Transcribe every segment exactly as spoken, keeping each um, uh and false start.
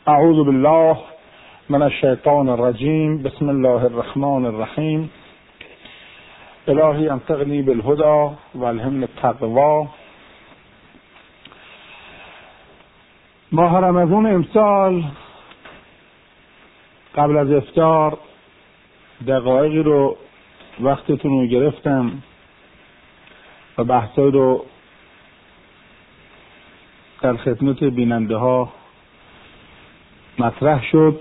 اعوذ بالله من الشیطان الرجیم. بسم الله الرحمن الرحیم. الهی انطقنی بالهدى والهمنی التقوی. ماه رمضان امسال قبل از افطار دقایقی رو وقتتون رو گرفتم و بحثای رو در خدمت بیننده ها مطرح شد.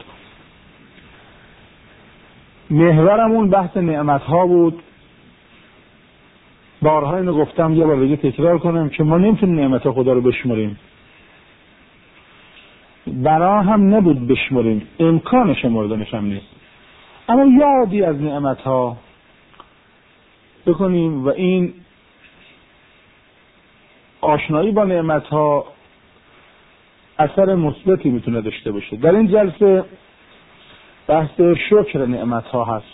محورمون بحث نعمت ها بود. بارها اینو گفتم، یه بار دیگه تکرار کنم که ما نمیتونیم نعمت خدا رو بشمریم، برا هم نبود بشمریم، امکان شمردنش هم نیست، اما یادی از نعمت ها بکنیم و این آشنایی با نعمت ها اثر مثبتی میتونه داشته باشه. در این جلسه بحث شکر نعمت ها هست.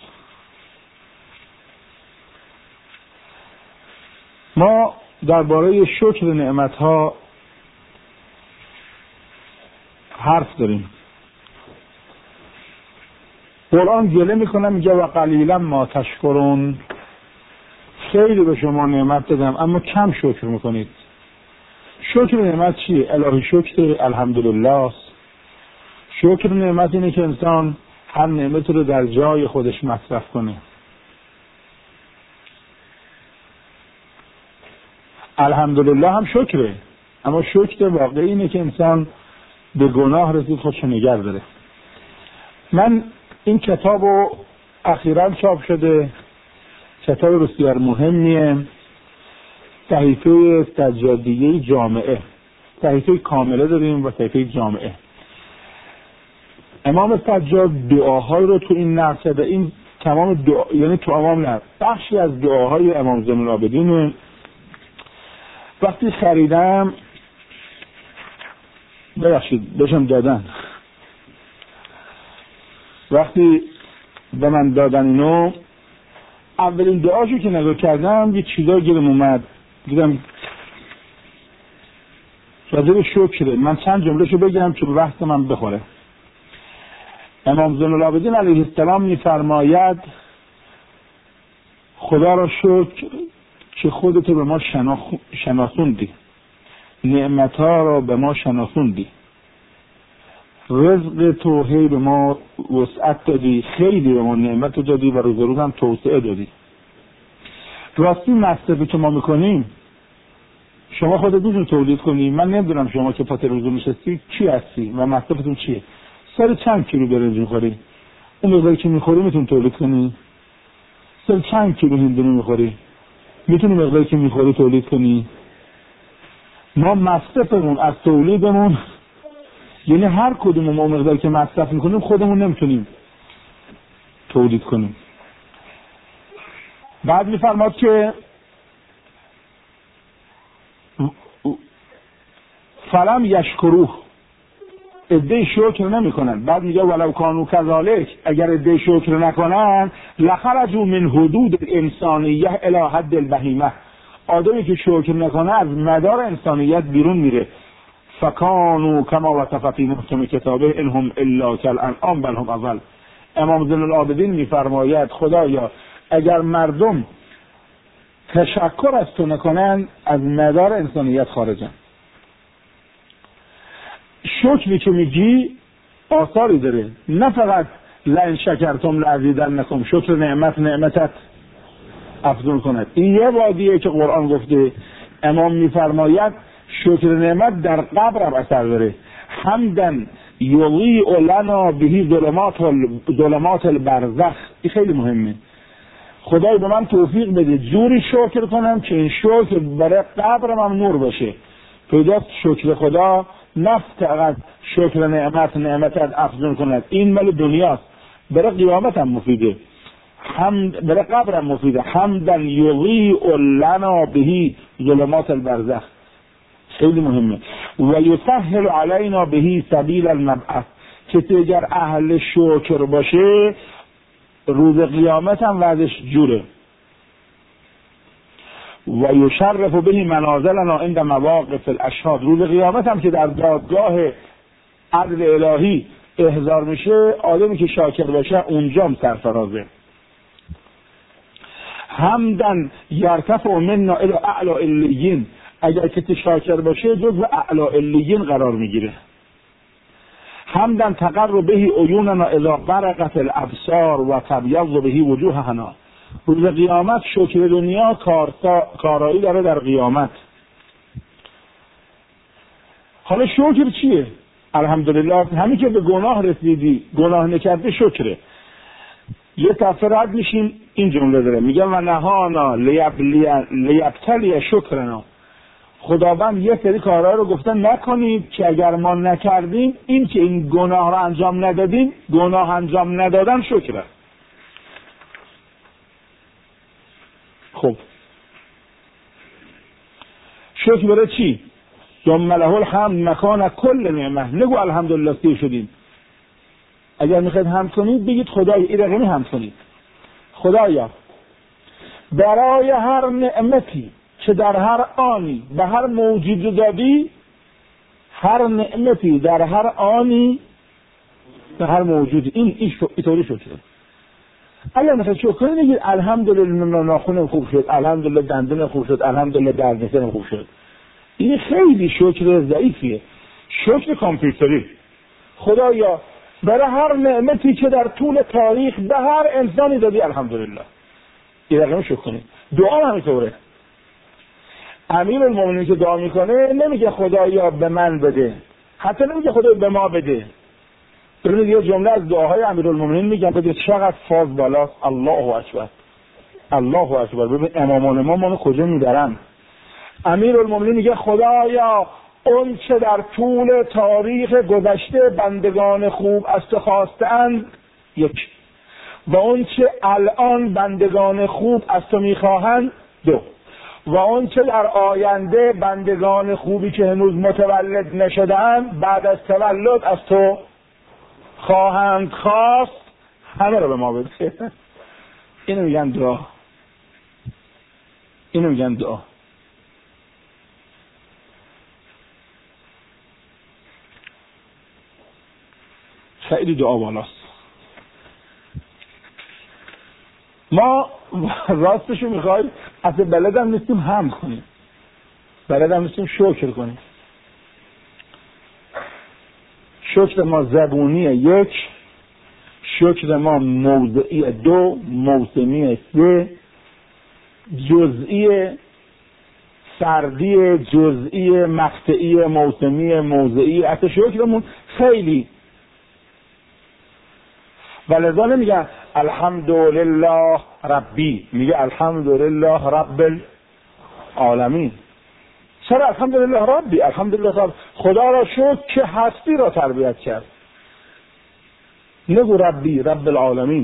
ما درباره شکر نعمت ها حرف داریم. قرآن گله میکنه، میگه و قلیلا ما تشکرون، خیلی به شما نعمت دادم اما کم شکر میکنید. شکر نعمت چیه؟ الهی شکر الحمدلله. شکر نعمت اینه که انسان هر نعمت رو در جای خودش مصرف کنه. الحمدلله هم شکره، اما شکر واقعی اینه که انسان به گناه رسید خودش نگه داره. من این کتابو اخیراً چاپ شده، کتاب بسیار مهمیه، صحیفه سجادیه جامعه. صحیفه کامله داریم و صحیفه جامعه. امام سجاد دعاهای رو تو این نقل کرده. این تمام دعا، یعنی تو امام نه، بخشی از دعاهای امام زین العابدین. وقتی خریدم، ببخشید بشم دادن، وقتی به من دادن اینو، اولین دعاشو که نگاه کردم یه چیزا گیرم اومد، دیدم راجع به شکره. من چند جملهشو بگم که به بحث من بخوره. امام زین العابدین علیه السلام میفرماید خدا را شکر که خودت به ما شناسوندی، نعمتها را به ما شناسوندی، رزق تو هی به ما وسعت دادی، خیلی به ما نعمت دادی و روز روز هم توسعه دادی. راستی مصرفی که ما میکنیم شما خودت میتونی تولید کنی. من نمیدونم شما که پات روزو نشستی چی هستی و مصرفتون چیه. سر چند کیلو برنج میخوری؟ اون مقداری که میخوری میتونی تولید کنی؟ سر چند کیلو هندونه میخوری؟ میتونی مقداری که میخوری تولید کنی؟ ما مصرفمون از تولیدمون، یعنی هر کدوم ما مقداری که مصرف میکنیم خودمون نمیتونیم تولید کنیم. بعد میفرماد که فلم یشکروه، ادعای شکر نمی کنن. بعد میگه ولو کانوا کذالک، اگر ادعای شکر نکنن لخرجوا من حدود الانسانیه الی حد البهیمه، آدمی که شکر نکنه از مدار انسانیت بیرون میره. فکانوا کما وصف فی محکم کتابه انهم الا کالانعام بل هم اضل. امام زین العابدین میفرماید خدایا اگر مردم تشکر از تو نکنن از مدار انسانیت خارجن. شکری که میگی آثاری داره، نه فقط لئن شکرتم لازیدنکم، شکر نعمت نعمتت افزون کند. این یه وادیه که قرآن گفته. امام میفرماید شکر نعمت در قبر هم اثر داره. حمدن یضیء لنا به ظلمات ظلمات البرزخ. این خیلی مهمه. خدای به من توفیق بده جوری شکر کنم که این شکر برای قبرم هم نور باشه. پیداست شکر خدا نه فقط شکر نعمت نعمتت افزون کند، این مال دنیاست، برای قیامت هم مفیده، حمد برای قبر هم مفیده. حمدن یضیء لنا به ظلمات البرزخ، خیلی مهمه. و یسهل علینا به سبیل المبعث، کسی اگر اهل شکر باشه روز قیامت هم وضعش جوره. و یشرف به منازلنا عند مواقف الاشهاد، روز قیامت هم که در دادگاه عدل الهی احضار میشه، آدمی که شاکر باشه اونجام سرفرازه. حمدن یرتفع منا الی اعلی علیین، اگر کسی شاکر باشه جزو اعلی علیین قرار میگیره. حمدن تقر به عیوننا اذا برقت الابصار و تبیض به وجوهنا، روز قیامت شکر دنیا کارایی داره در قیامت. حالا شکر چیه؟ الحمدلله همین که به گناه رسیدی گناه نکرده شکره. یه طرف رد میشیم این جمله داره میگه و نهانا لیبتلی شکرنا، خداوند یه سری کارها رو گفتن نکنید که اگر ما نکردیم، این که این گناه رو انجام ندادیم، گناه انجام ندادن شکره. خب شکر برای چی؟ ثم له الحمد مکان کل نعمه. نگو الحمدلله سیر شدیم. اگر میخواید حمد کنید بگید خدایا، این رقمی حمد کنید، خدایا برای هر نعمتی که در هر آنی به هر موجود دادی، هر نعمتی در هر آنی به هر موجود، این اینطوری شد. اگر مثلا شکر کنید بگید الحمدلله ناخنم خوب شد، الحمدلله دندونم خوب شد، الحمدلله دردسرم خوب شد. این خیلی شکر ضعیفیه، شکر کامپیوتری. خدایا برای هر نعمتی که در طول تاریخ به هر انسانی دادی الحمدلله، این رقم شکر کنید. دعا همینطوره. امیر المؤمنین که دعا میکنه نمیگه خدایا به من بده، حتی نمیگه خدایا به ما بده. ببینید یه جمله از دعاهای امیر المؤمنین میگن بده چقدر فاز بالاست. الله اکبر، الله اکبر. ببین امامان ما ما کجا میبرن. امیر المؤمنین میگه خدایا اون چه در طول تاریخ گذشته بندگان خوب از تو خواستند، یک، و اون چه الان بندگان خوب از تو میخواهند، دو، و اون چه در آینده بندگان خوبی که هنوز متولد نشدند بعد از تولد از تو خواهند خواست، همه رو به ما بده. اینو میگن دعا، اینو میگن دعا. خیلی دعا بالاست. ما راستشو میخوایم اصلا بلدم نیستیم هم کنیم، بلدم نیستیم شکر کنیم. شکر ما زبونیه یک، شکر ما موضعی دو، موسمی سه، جزئی فردی، جزئی مقطعی، موسمی، موضعی. اصلا شکرمون خیلی، ولذا نمیگن الحمدلله ربی، میگه الحمدلله رب العالمین. چرا الحمدلله ربی؟ الحمدلله رب، خدا را شکر که هستی را تربیت کرد. نگو ربی، رب العالمین.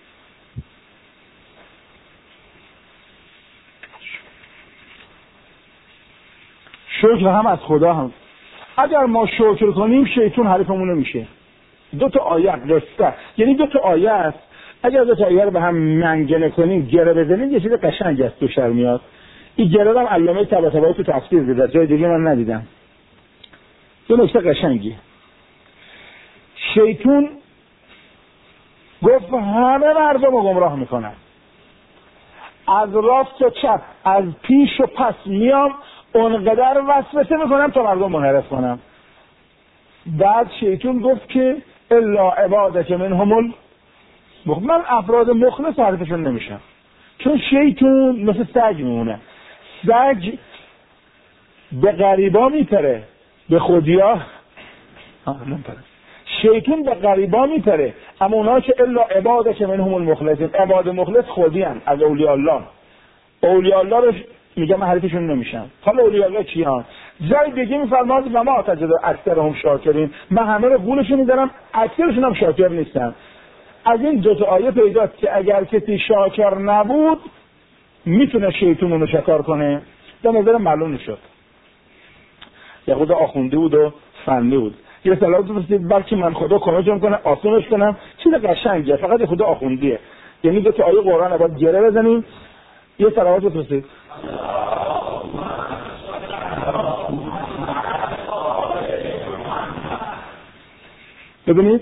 شکر هم از خدا هم. اگر ما شکر کنیم شیطان حریفمون نمیشه. دو تا آیه قصه، یعنی دو تا آیه است. اگر دو تا آیه رو به هم منگنه کنیم، گره بزنیم، یه چیز قشنگ است تو شر میاد. این گره هم علامه طباطبایی تو تفسیر دیده، جای دیگه من ندیدم. دو نکته قشنگی. شیطان گفت همه مردم رو گمراه میکنن، از راست و چپ، از پیش و پس میام اونقدر وسوسه میکنم تا مردم منحرف کنم. بعد شیطان گفت که الا عبادک منهم ال... من افراد مخلص حرفشون نمیشم، چون شیطان مثل سگ میمونه. سگ به غریبا میپره، به خودیا نمیپره. شیطان به غریبا میپره، اما اونا که الا عبادک منهم المخلصین، عباد مخلص خودی هم از اولیاء الله. اولیاء الله رو میگم من حرفشون نمیشم. حالا اولیاء الله کی ها؟ جای دیگه میفرماد و ما تجد اکثرهم شاکرین، من همه رو گولشون میدارم، اکثرشون هم شاکر نیستن. از این دو تا آیه پیداست که اگر کسی شاکر نبود میتونه شیطان اونو شکار کنه. به نظر معلوم نشد. یه خدا آخونده بود و فنی بود. یه صلوات بفرستید بلکه من خدا کمکم کنه آسونش کنم. چیز قشنگه، فقط خدا آخوندیه. یعنی دو تا آیه قرآن رو باید گره بزنیم. یه صلوات بفرستید. ببینید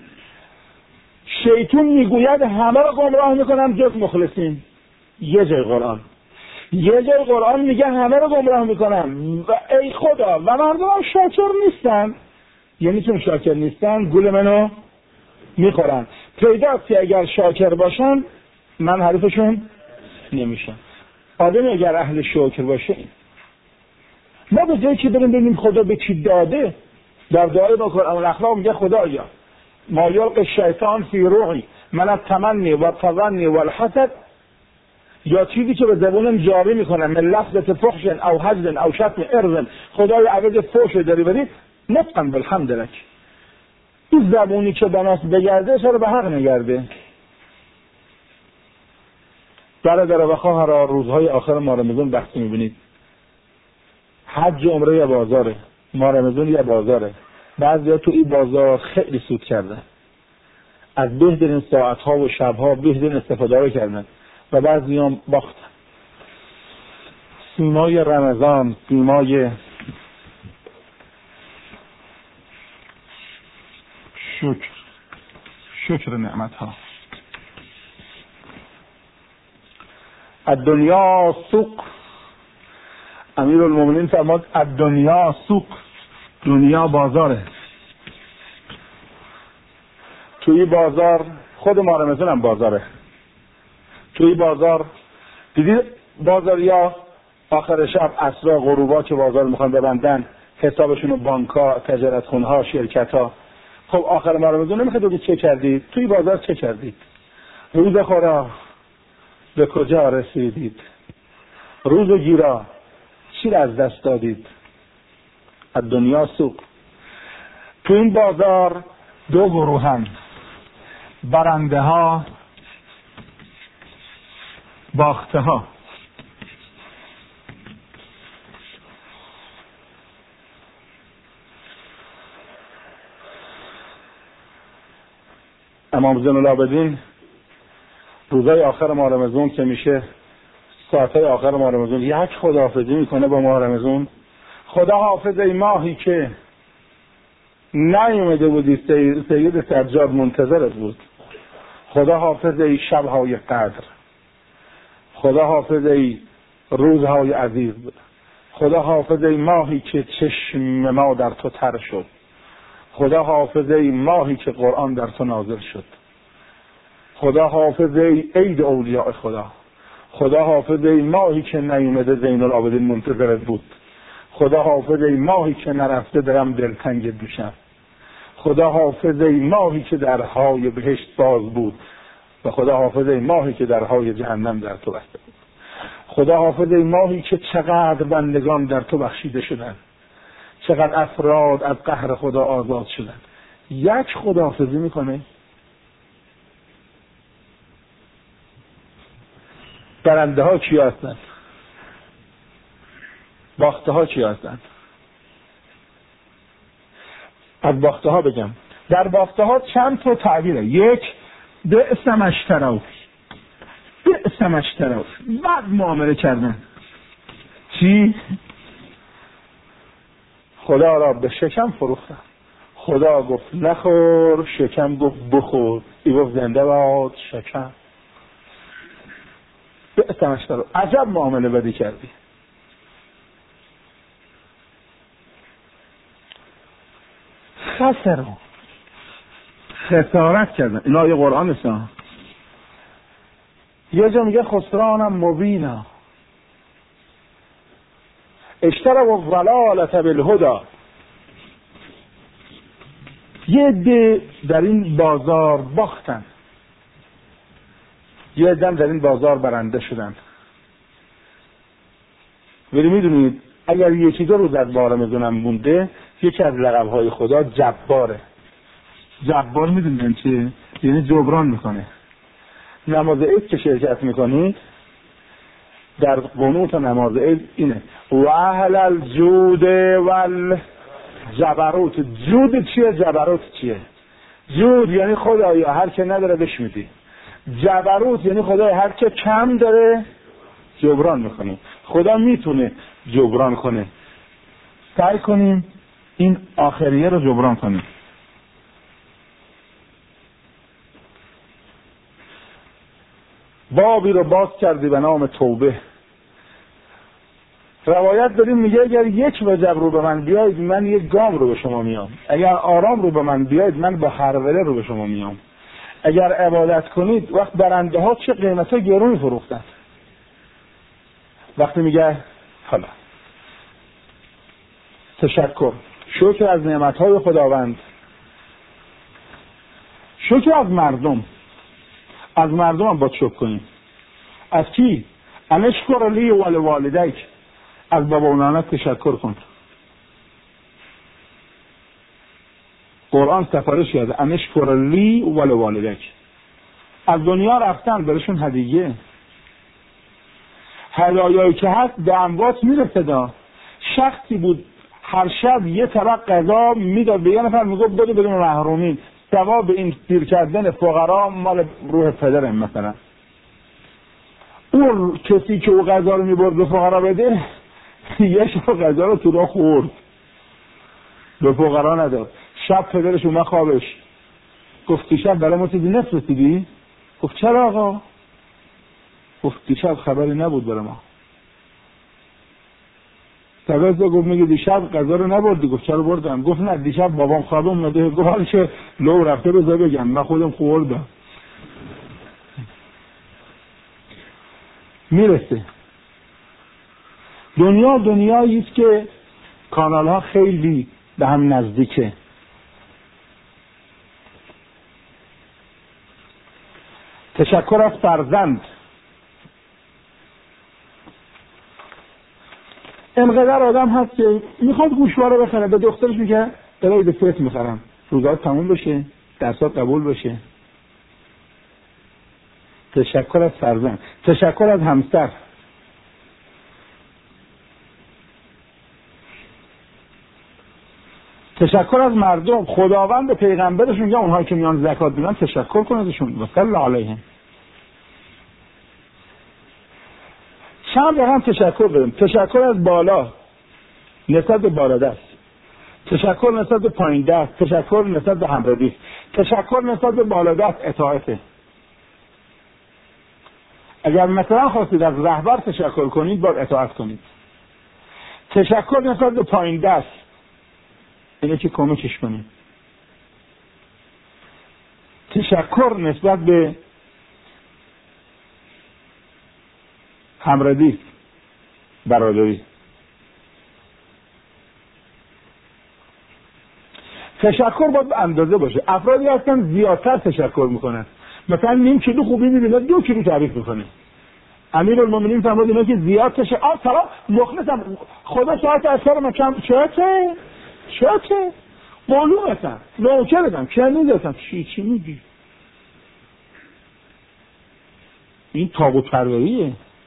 شیطان میگوید همه رو گمراه میکنم جز مخلصین. یه جای قرآن یه جای قرآن میگه همه رو گمراه میکنم و ای خدا و مردم هم شاکر نیستن. یعنی چون شاکر نیستن گول منو میخورن. پیداست که اگر شاکر باشن من حریفشون نمیشم. آدم اگر اهل شکر باشه ما به جایی که بریم ببینیم خدا به چی داده. در دعای با قرآن الاخلاق میگه خدایا ما یلقی الشیطان فی روحی من التمنی و التظنی و الحسد، یا چیزی که به زبونم جاری میکنم من لفظت فحش او حزن او شتم ارزن، خدای عوض فحش داری بدید نطقا بالحمد لک. این زبونی که به ناس بگرده چرا به حق نگرده؟ برادر و خواهرها روزهای آخر ماه رمضان بحث میبینید. حج عمره یه بازاره، ماه رمضان یه بازاره. بعضیا تو این بازار خیلی سود کردن، از بهترین ساعتها و شبها بهترین استفاده رو کردن و بعضیا هم باختن. سیمای رمضان، سیمای شکر شکر نعمت ها. الدنیا سوق، امیر المومنین فرمود الدنیا سوق، دنیا بازاره. توی بازار خود ما رمضان هم بازاره. توی بازار دیدید بازاریا آخر شب عصرا غروبا که بازار میخوان ببندن حسابشون بانک‌ها، تجارتخونه‌ها، شرکت‌ها. خب آخر ما رمضان نمیخواد بگید چه کردید؟ توی بازار چه کردید؟ روز خورا به کجا رسیدید؟ روز گیرا چی را از دست دادید؟ از دنیا سوق. تو این بازار دو گروه هم، برنده ها باخته ها. امام زین العابدین روزای آخر ماه رمضان که میشه ساعتهای آخر ماه رمضان یک خداحافظی میکنه با ماه رمضان. خدا حافظ ای ماهی که نیومده بودی سید سجاد منتظرت بود. خدا حافظ ای شبهای قدر. خدا حافظ ای روزهای عزیز. خدا حافظ ای ماهی که چشم ما در تو تر شد. خدا حافظ ای ماهی که قرآن در تو نازل شد. خدا حافظ ای عید اولیاء خدا. خدا حافظ ای ماهی که نیومده زین العابدین منتظرت بود. خدا حافظ ای ماهی که نرفته درم دلتنگ دوشم. خدا حافظ ای ماهی که درهای بهشت باز بود و خدا حافظ ای ماهی که درهای جهنم در تو بسته بود. خدا حافظ ای ماهی که چقدر بندگان در تو بخشیده شدند، چقدر افراد از قهر خدا آزاد شدند. یک خداحافظی میکنه. برنده ها چی هستند؟ باخته ها چی هستند؟ از باخته ها بگم. در باخته ها چند تا تعبیره. یک، بئس ما اشتروا، بئس ما اشتروا، بد معامله کردن. چی؟ خدا را به شکم فروختن. خدا گفت نخور، شکم گفت بخور. ای گفت زنده باد شکم. بئس ما اشتروا، عجب معامله بدی کردی. خسروا، خسارت کردن. اینا یه قرآن است. یه جا میگه خسرانم مبینا. اشتروا الضلالة بالهدى. یه عده در این بازار باختن، یه عده در این بازار برنده شدن. ولی میدونید اگر یکی دو روز از ماه رمضان مونده، یکی از لقب‌های خدا جباره. جبار میدونید چیه؟ یعنی جبران میکنه. نماز عید که شرکت میکنید در قنوت نماز عید اینه و اهل الجود والجبروت. جود چیه؟ جبروت چیه؟ جود یعنی خدایا هر که نداره بهش میدی. جبروت یعنی خدایا هر که کم داره جبران میکنه. خدا میتونه جبران کنه. سعی کنیم این آخریه رو جبران کنیم. بابی رو باز کردی به نام توبه. روایت داریم میگه اگر یک وجب رو به من بیاید من یک گام رو به شما میام، اگر آرام رو به من بیاید من با هروله رو به شما میام. اگر عبادت کنید وقت برنده ها چه قیمت ها گرونی فروختن. وقتی میگه حالا تشکر، شکر از نعمت های خداوند، شکر از مردم، از مردم هم باید شکر کنیم. از کی؟ انشکر لی ول والدیک، از بابا و نانت تشکر کن. قرآن سفارش کرده انشکر لی ول والدیک. از دنیا رفتن برشون هدیه، هدایایی که هست به اموات میرسه. دا شخصی بود هر شب یه طبق غذا میداد به یه نفر، میگفت بده بدون محرومین، ثواب این سیر کردن فقرا مال روح پدرم. مثلا اون کسی که او غذا رو میبرد به فقرا بده، یه شب غذا رو تو راه خورد به فقرا نداد. شب پدرش اومد خوابش، گفت دیشب برای ما چیزی نفرستیدی؟ گفت چرا آقا؟ گفت دیشب خبری نبود برای ما. تبعیض گفت میگه دیشب غذا رو نبردی؟ گفت چرا بردم؟ گفت نه دیشب بابام خوابم اومده. گفت حالا که لو رفته بذار بگم من خودم خوردم. میرسه. دنیا دنیایی است که کانال ها خیلی به هم نزدیکه. تشکر از فرزند. اینقدر آدم هست که میخواد گوشواره بخره، به دخترش میگه برای دفترت میخرم، روزات تموم بشه، درسات قبول بشه. تشکر از فرزند. تشکر از همسر. تشکر از مردم. خداوند به پیغمبرش میگه اونهایی که میان زکات میدن تشکر کن ازشون، و صلی علیهم. چند رقم تشکر بدیم. تشکر از بالا نسبت به بالا دست، تشکر نسبت به پایین دست، تشکر نسبت به همراهی، تشکر نسبت به بالا دست اطاعته. اگر مثلا خواستید از رهبر تشکر کنید باید اطاعت کنید. تشکر نسبت به پایین دست اینه که کمکش کنید. تشکر نسبت به همراهی، برادری. تشکر باید به اندازه باشه. افرادی هستن زیادتر تشکر میکنن، مثلا نیم کیلو خوبی میبینه دو کیلو تعریف میکنه. امیرالمومنین فرمود اینا که زیاد تشه آ سلام مخلصم خدا ساعت اثر من کم چته چته معلومتم نوکرتم کنیزتم چی چی میگی؟ این تابوت پروریه.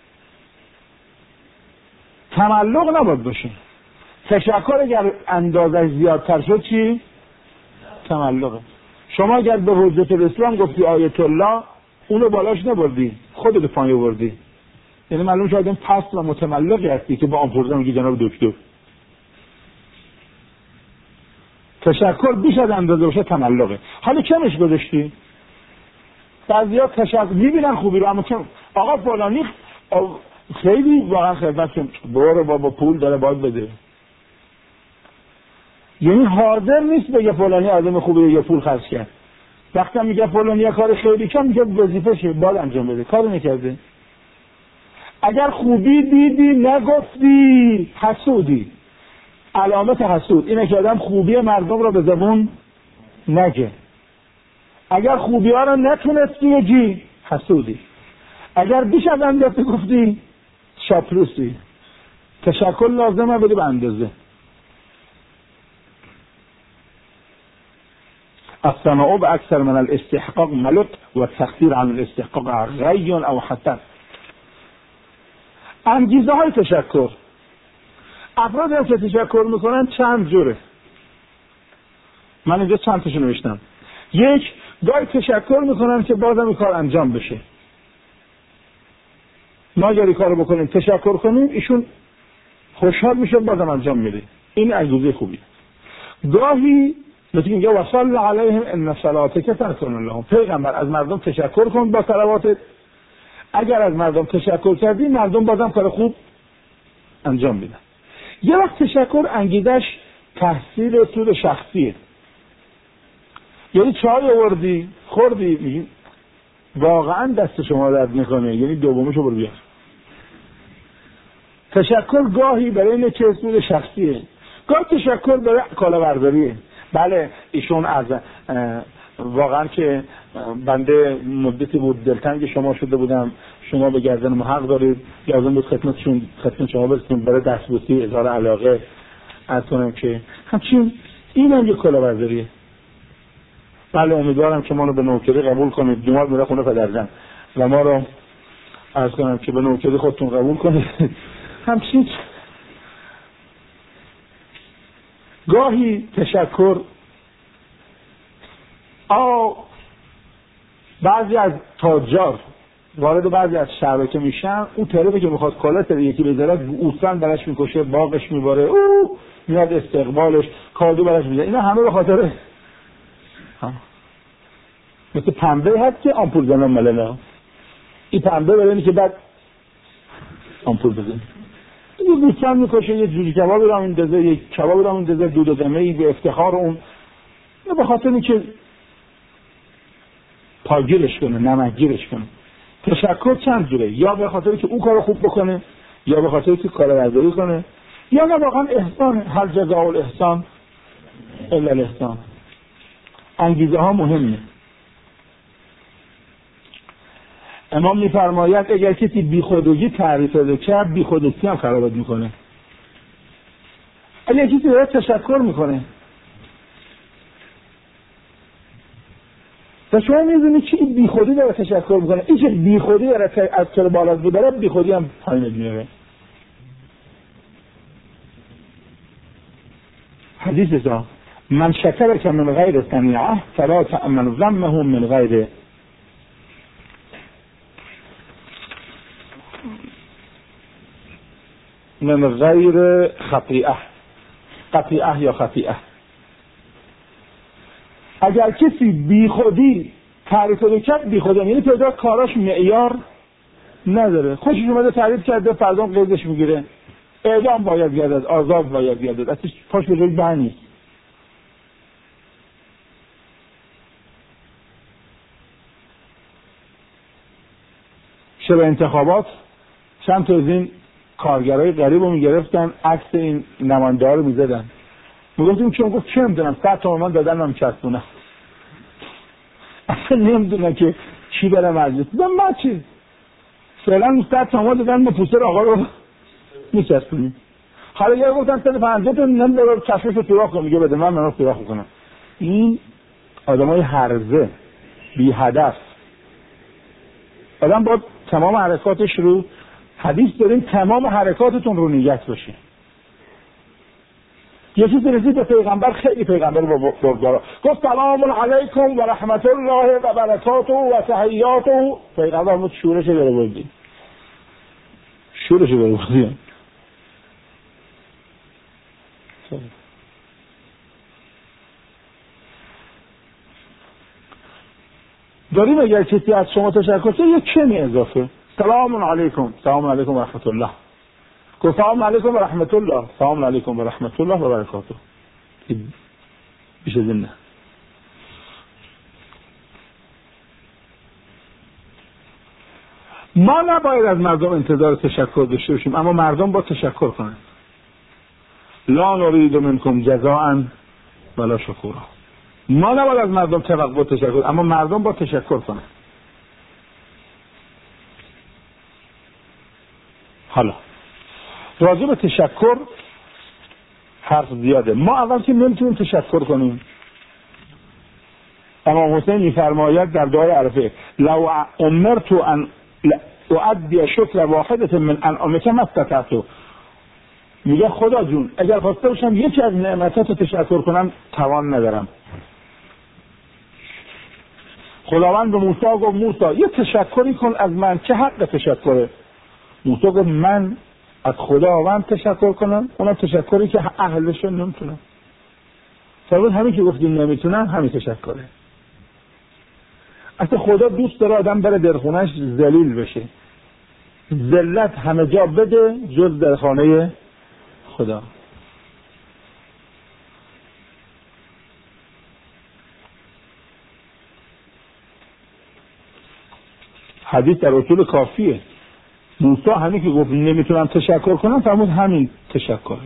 تملق نباید باشه. تشکر اگر اندازش زیادتر شد چی؟ تملقه. شما اگر به حجت الاسلام گفتی آیت الله، اونو بالاش نبردی، خودت پایین بردی. یعنی معلوم شد این پست و متملقی هستی که با آن پرزه میگی جناب دکتر. تشکر بیش از اندازه باشه تملقه. حالا کمش گذاشتی؟ بعضیا تشکر میبینن خوبی رو، اما کم آقا فلانی خیلی واقعا خدمت کن، برو بابا پول داره باید بده. یعنی حاضر نیست بگه فلانی آدم خوبه یا پول خرج کرد. وقتی میگه فلانی یه کار خیلی کم میگه وظیفه‌شه باید انجام بده، کارو نکرده. اگر خوبی دیدی نگفتی حسودی. علامت حسود اینه که آدم خوبی مردم رو به زبون نگه. اگر خوبی ها رو نتونستی بگی حسودی. اگر بیش از اندازه گفتی چاپلوسی. تشکر لازمه ولی به اندازه. الثناء باکثر من الاستحقاق ملک و التقصیر عن الاستحقاق غی او حسن. انگیزه های تشکر. افرادی که تشکر میکنن چند جوره. من اینجا چند تاشو نوشتم. یک، گاهی تشکر میکنن که بازم این کار انجام بشه. ما اگر این کارو بکنیم تشکر کنیم ایشون خوشحال میشه بازم انجام میده. این انگیزه خوبی. گاهی مثل اینجا وصل علیهم ان صلاتک تکن لهم، پیغمبر از مردم تشکر کن با صلواتت. اگر از مردم تشکر کردی مردم بازم کار خوب انجام میدن. یه وقت تشکر انگیزش تحصیل سود شخصیه، یعنی چای آوردی خوردی میگی واقعا دست شما درد میکنه، یعنی دومشو برو بیار. تشکر گاهی برای اینه که سود شخصیه، گاهی تشکر برای کلاهبرداریه. بله ایشون از واقعا که بنده مدتی بود دلتنگ شما شده بودم، شما به گردن ما حق دارید، لازم بود خدمتشون خدمت شما برسیم برای دستبوسی اظهار علاقه از کنم که همچین این هم یک کلاهبرداریه. بله امیدوارم که ما رو به نوکری قبول کنید. جمعه میره خونه پدرجان و ما رو عرض کنم که به نوکری خودتون قبول کنید. همچین گاهی تشکر آ بعضی از تاجار وارد بعضی از شبکه میشن، اون طرفی که میخواد کالات یکی بذاره اوسان براش میکشه، باغش میباره، او میاد استقبالش کادو براش میده. اینا همه به خاطر مثل پنبه هست که آمپول زنم ملنه، این پنبه برای اینه که بعد آمپول بزنه. یه گوسفند میکشه، یه جوجه کباب رو میندازه، یه کباب رو میندازه، دود و دمه‌ای به افتخار اون، نه به خاطر اینکه پاگیرش کنه، نمکگیرش کنه. تشکر چند جوره، یا به خاطر که اون کارو خوب بکنه، یا به خاطر که کارآمدی کنه، یا نه واقعا احسان. هر جزاء الاحسان الا الاحسان. انگیزه ها مهمه. امام میفرماید اگر کسی بیخودگی تعریف بده کرد، بیخودگی هم خرابت میکنه. اگر کسی داره تشکر میکنه و شما میدونید که این بیخودی داره تشکر میکنه، این که بیخودی داره از طور بالا بوداره، بیخودی هم پایین میاره. حدیث ازا من شکر که من غیر صنیعه فلا تأمن ذمه من غیر من غیر خطیئه خطیئه یا خطیئه. اگر کسی بی خودی تعریف رو کرد، بی خودی یعنی پیدا کاراش معیار نداره، خوشش اومده تعریف کرده، فردا قیدش میگیره، اعدام باید گردد، آزاد باید گردد، اصلا پاش به جای بند. شب انتخابات چند تا از این کارگرای غریب رو میگرفتن، عکس این نماینده ها رو میزدن، میگفتیم چون گفت چه میدونم صد تومن من دادن من چسبونم، اصلا نمیدونم که چی بره مجلس بدم ما چی فعلا صد تومن دادن ما پوستر آقا رو میچسبونیم. حالا یه گفتن صد و پنجاه تا نمیدونم چشمش رو سوراخ کنم، میگه بده من من رو سوراخ کنم. این آدم های هرزه بی هدف. آدم با تمام حرکاتش رو حدیث داریم تمام حرکاتتون رو نیت باشه. یه چیزی رسید به پیغمبر، خیلی پیغمبر با بردارا گفت سلام علیکم و رحمت الله و برکاته و تحیاته. پیغمبر مود شورش داره بردی شورش داره بردی داریم. اگر کسی از شما تشکر کنه یک کمی اضافه، سلام علیکم، سلام علیکم و رحمت الله، گفت سلام علیکم و رحمت الله، سلام علیکم و رحمت الله و برکاته. بیش از این نه. ما نباید از مردم انتظار تشکر داشته باشیم، اما مردم با تشکر کنند. لا نريد منکم جزاء ولا شکورا. ما نباید از مردم توقع تشکر، اما مردم با تشکر کنند. حالا راجع به تشکر حرف زیاده. ما اول که نمیتونیم تشکر کنیم. امام حسین میفرماید در دعای عرفه لو امرت ان اؤدي شکر واحده من انعامک ما استطعت. میگه خدا جون اگر خواسته باشم یکی از نعمتات تشکر کنم توان ندارم. خداوند به موسی گفت موسی یه تشکری کن از من، چه حق تشکره؟ موسی گفت من از خداوند تشکر کنم، اونم تشکری که اهلش نمیتونم. فرض همین که گفتیم نمیتونم همین تشکره. اصلا خدا دوست داره آدم بره در خونه‌اش ذلیل بشه، ذلت همه جا بده جز در خانه خدا. حدیث در اصول کافیه. موسی همین که گفت نمیتونم تشکر کنم فرمود همین تشکر.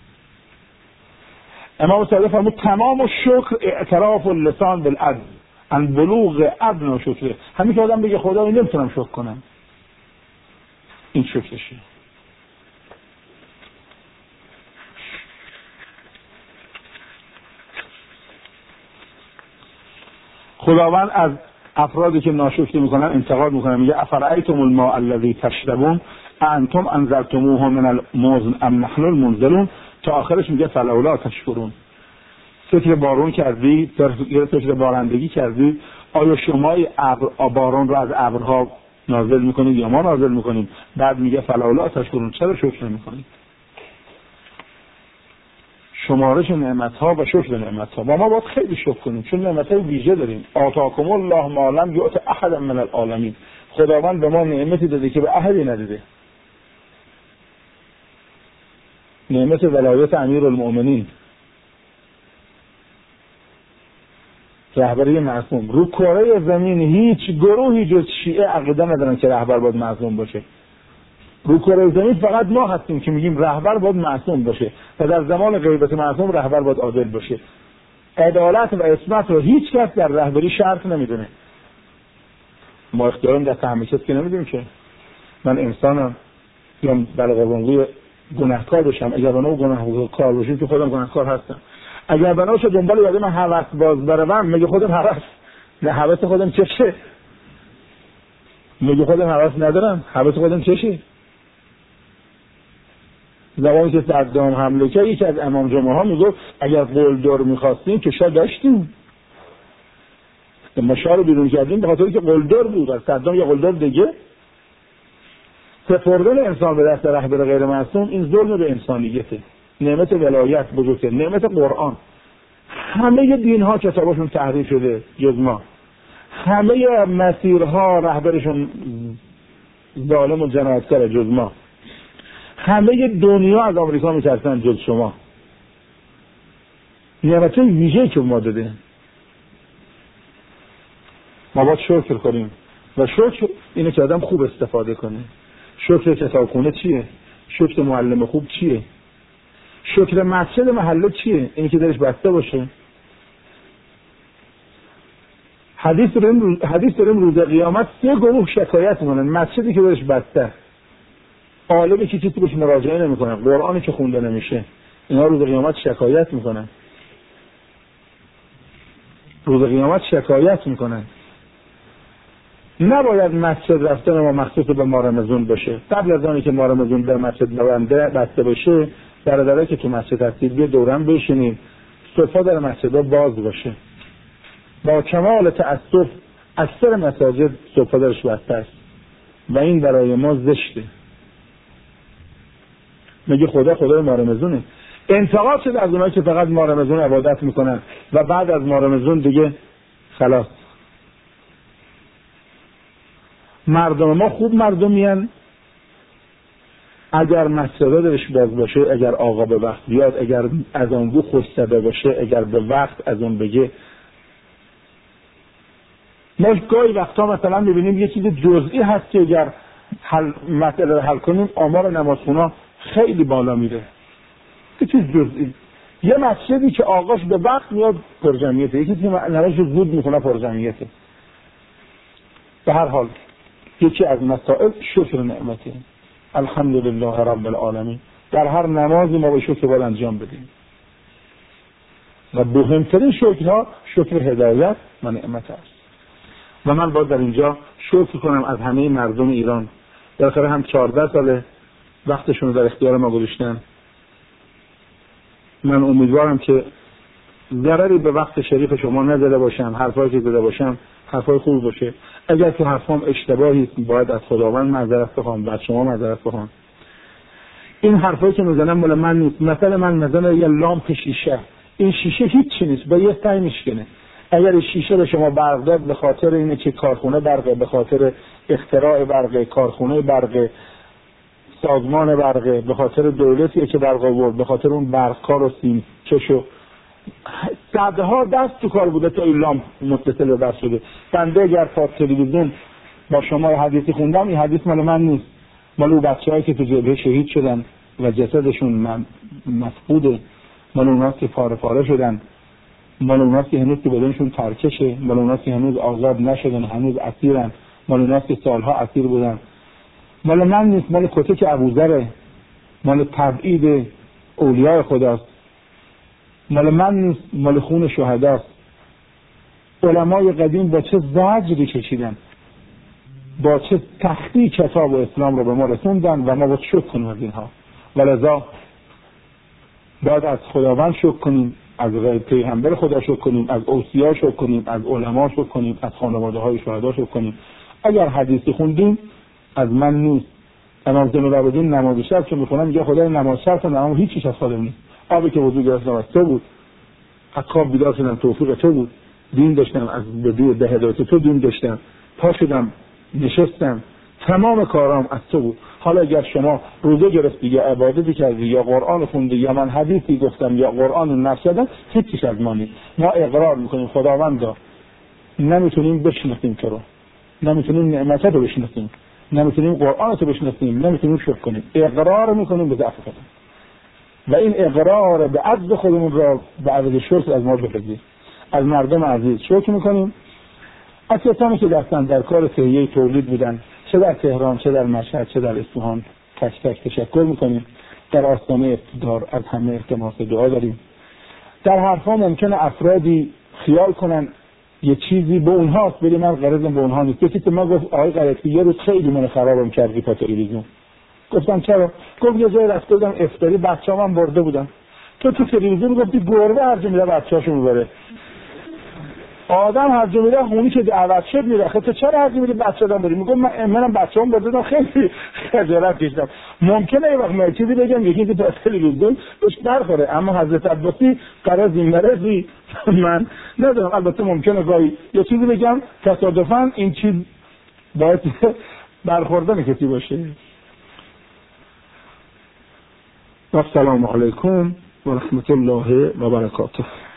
امام صادق فرمود تمام و شکر اعتراف اللسان بالعجز ان بلوغ ادنی شکر. همین که آدم بگه خدا این نمیتونم شکر کنم، این شکرشه. خداوند از افرادی که ناشکری میکنن انتقاد میکنن، میگه افرأیتم الماء الذی تشربون انتم انزلتموه من المزن ام نحن المنزلون تا آخرش میگه فلولا تشکرون. فکر بارون کردی، فکر بارندگی کردی، آیا شما ابر بارون رو از ابرها نازل میکنید یا ما نازل میکنیم؟ بعد میگه فلولا تشکرون، چرا شکر نمیکنید؟ شمارش نعمت‌ها و شکر نعمت‌ها. و ما باید خیلی شکر کنیم چون نعمت‌های ویژه داریم. آتاکم الله ما لم یؤت احد من العالمین. خداوند به ما نعمتی داده که به احدی نداده. نعمت ولایت امیرالمؤمنین، رهبری معصوم. رو کره زمین هیچ گروهی جز شیعه عقیده ندارن که رهبر باید معصوم باشه. رو کره زمین فقط ما هستیم که میگیم رهبر باید معصوم باشه و در زمان غیبت معصوم رهبر باید عادل باشه. عدالت و عصمت رو هیچ کس در رهبری شرط نمیدونه. ما اختیارم در همه کس که نمیدونیم که من انسانم یا بلغ گناهکار بشم. اگر بنو گناهکار باشیم که خودم گناهکار هستم. اگر بناش دنبال یاد من هوس باز بروم، میگه خودم هوس نه هوس خودم چشه؟ میگه خودم هوس ندارم، هوس خودم چشه؟ زمانی که صدام حمله کرد یکی از امام جمعه ها میگفت اگر قلدر میخواستیم که شاه داشتیم، ما شاه رو بیرون کردیم به خاطر که قلدر بود و صدام یه قلدر دیگه. سپردن انسان به دست رهبر غیر معصوم این ظلم به انسانیته. نعمت ولایت بزرگتر، نعمت قرآن. همه دین ها کتابشون تحریف شده جز ما. همه مسیرها رهبرشون ظالم و جنایتکار جز ما. همه دنیا از آمریکا میترسن جز شما. نعمت ویژه‌ای که ما داده. ما باید شکر کنیم و شکر اینه که آدم خوب استفاده کنه. شکر کتابخونه چیه؟ شکر معلم خوب چیه؟ شکر مسجد محله چیه؟ اینی که درش بسته باشه. حدیث داریم روز حدیث داریم روز قیامت سه گروه شکایت میکنن. مسجدی که درش بسته، عالمی که کسی بهش مراجعه نمیکنه، قرآنی که خونده نمیشه، اینا روز قیامت شکایت میکنن. روز قیامت شکایت میکنن. نباید مسجد رفتن ما مخصوص به ماه رمضان باشه. قبل از آنی که ماه رمضان در مسجد بنده بسته باشه، برادرایی که تو مسجد هستید بیا دورم بشینیم، صفحه در مسجدها باز باشه. با کمال تأسف اکثر مساجد صفحه درش بسته است و این برای ما زشته. میگه خدا خدای ماه رمضانه. انتقاد شد از اونایی که فقط ماه رمضان عبادت میکنن و بعد از ماه رمضان دیگه خلاص. مردم ما خوب مردمین اگر مسجدها درش باز باشه، اگر آقا به وقت بیاد، اگر از آن بو خوش صدا باشه، اگر به وقت از اون بگه. ما گاهی وقتا مثلا میبینیم یه چیز جزئی هست که اگر حل مسئله رو حل کنیم آمار نمازخونا خیلی بالا میره. یه چیز جزئی. یه مسجدی که آقاش به وقت میاد پرجمعیته، یکی که نمازش زود میخونه پرجمعیته. به هر حال یکی از مسائل شکر نعمته. الحمدلله رب العالمین. در هر نمازی ما به شکر باید انجام بدیم و مهمترین شکرها شکر هدایت و نعمت است. و من باید در اینجا شکر کنم از همه مردم ایران. در آخر هم چهارده ساله وقتشون رو در اختیار ما گذاشتن. من امیدوارم که ضرری به وقت شریف شما نزده باشم، حرفایی که زده باشم حرفای خوب باشه. اگر تو حرفام اشتباهی باید از خداوند معذرت بخوام، بعد شما معذرت بخوام. این حرفایی که میزنم مال من نیست. مثلا من مثلا یه لامپ شیشه، این شیشه هیچ نیست، با یه سعی میشکنه. اگر شیشه به شما برق داد به خاطر اینه که کارخونه برقه، به خاطر اختراع برقه، کارخونه برقه، سازمان برقه، به خاطر دولتی که برق آورد، به خاطر اون برقکار و سیم چشو صدها دست تو کار بوده تا این لامپ متصل به بس شده. بنده اگر تا تلویزیون با شما حدیثی خوندم، این حدیث مال من نیست، مال اون بچه‌هایی که تو جبهه شهید شدن و جسدشون من مفقوده، مال اوناست که پاره پاره شدن، مال اوناست که هنوز که بدنشون ترکشه، مال اوناست که هنوز آزاد نشدن، هنوز اسیرن، مال اوناست که سالها اسیر بودن. مال من نیست، مال کتک ابوذره، مال تبعید اولیاء خداست. مال من نیست، مال خون شهداست. علمای قدیم با چه زجری کشیدن، با چه تختی کتاب و اسلام رو به ما رسوندن و ما باید شکر کنیم از اینها. ولذا باید از خداوند شکر کنیم، از غیر پیغمبر خدا شکر کنیم، از اوصیا شکر کنیم، از علما شکر کنیم، از خانواده های شهدا شکر کنیم. اگر حدیثی خوندیم از من نیست. امام زین العابدین نماز شب که میخونم میگه خدای نماز شب تا نماز هیچیش از خودم نیست. آبی که وضو گرفتم از تو بود، از خواب بیدار شدم توفیق تو بود، دین داشتم از بدو به هدایت تو دین داشتم، پا شدم نشستم، تمام کارام از تو بود. حالا اگر شما روزه گرفتی یا عبادتی کردی یا قرآن خوندی یا من حدیثی گفتم یا قرآن نشدم، هیچیش از ما نیست. ما اقرار میکنیم خداوندا نمیتونیم بشناسیم تو رو، نمیتونیم نعمت رو بشناسیم، نمیتونیم قرآن رو بشناسیم، نمیتونیم شکر کنیم. اقرار میکنیم به ضعف خودمون و این اقرار به عجز خودمون را به عوض شکر از ما بپذیر. از مردم عزیز شکر میکنیم، از کسانی که دستن در کار تهیه تولید بودن، چه در تهران، چه در مشهد، چه در اصفهان، تک تک تشکر میکنیم. در آستانه افتخار از همه التماس دعا داریم. در حرفا ممکنه افرادی خیال کنن یه چیزی به اونهاست، ولی من غرضم به اونها نیست. یکی که ما گفت آقای غلطی یه روز خیلی من خرابم کردی تا تلویزیون. گفتم چرا؟ گفت یه جای رفته بودم افطاری، بچه‌ام برده بودم، تو تو تلویزیون گفتی گربه هر جا میره بچه‌اشو میبره. آدم هر جا میره اونی که دعوت شد میره، خب تو چرا هر جا میری بچه‌ام بری؟ میگم من منم بچه‌ام برده بودم، خیلی خجالت کشیدم. ممکنه یه وقت من چیزی بگم یکی که تو تلویزیون بهش برخوره، اما حضرت عباسی قرض این مرضی من ندارم. البته ممکنه گاهی یه چیزی بگم تصادفاً این چیز باید برخوردن کسی باشه. و السلام علیکم و رحمت الله و برکاته.